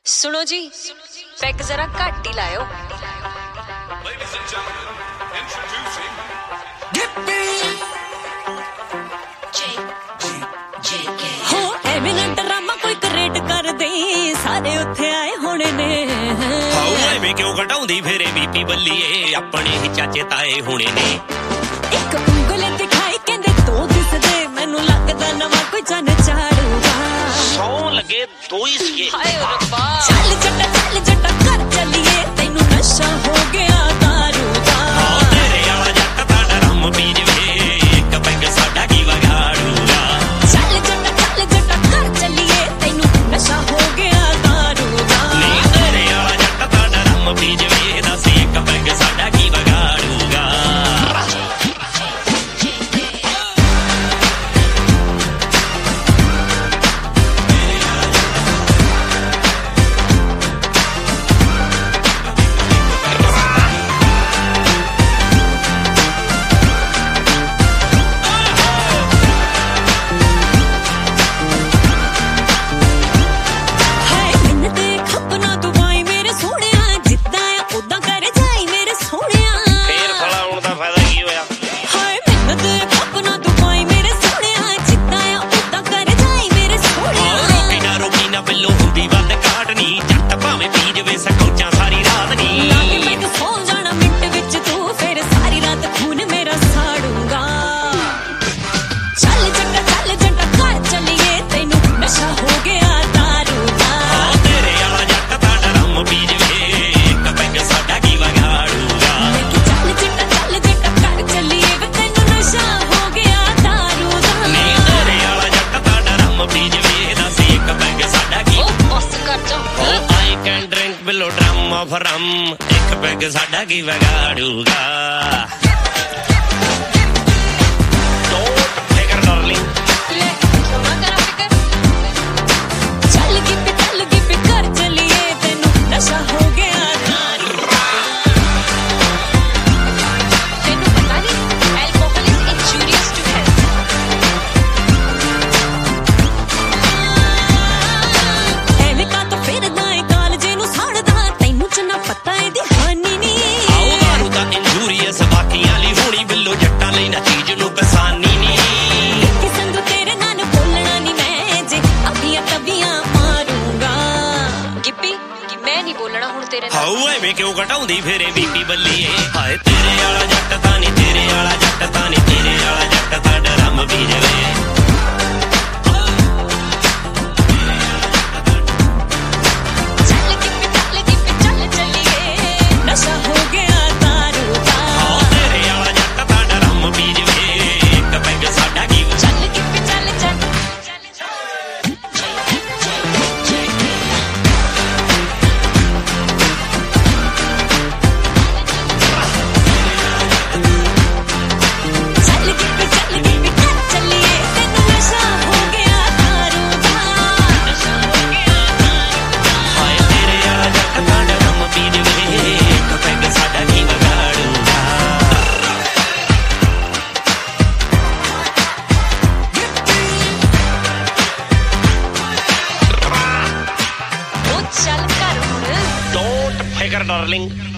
सुनो जी, पैग जरा घट ही लायो। हो एवें ना ड्रामा कोई क्रिएट कर दे, सारे उत्थे आए होने ने। हाउ एवें क्यों घटाउंदी फेरे बीपी बल्लीए, अपने ही चाचे ताए होने ने। एक उंगल दिखाई कहंदे दो दिसदे, मैनू लगदा नवा कोई चन चाड़ूगा। सौ लगे दो ही सीए। हाय रब्बा, चल जट्टा कर चलिए, तैनू नशा हो गया दारू दा। तेरे आला जट दा डरम पी जवे, एक पैग साडा की वगाड़ूगा। चल जट्टा कर चलिए, तैनू नशा हो गया दारू दा। नी तेरे आला जट दा डरम पी जवे, दस एक पैग साडा की वगाड़ूगा। ड्रम एक पैग साडा की वगाड़ूगा। हाउ एवें क्यों घटाउंदी फेरे बीपी बल्लीए, हाय तेरे आला जट तां नी, तेरे आला जट तां नी, तेरे आला जट तां डरम पी जवे। Don't figure, darling.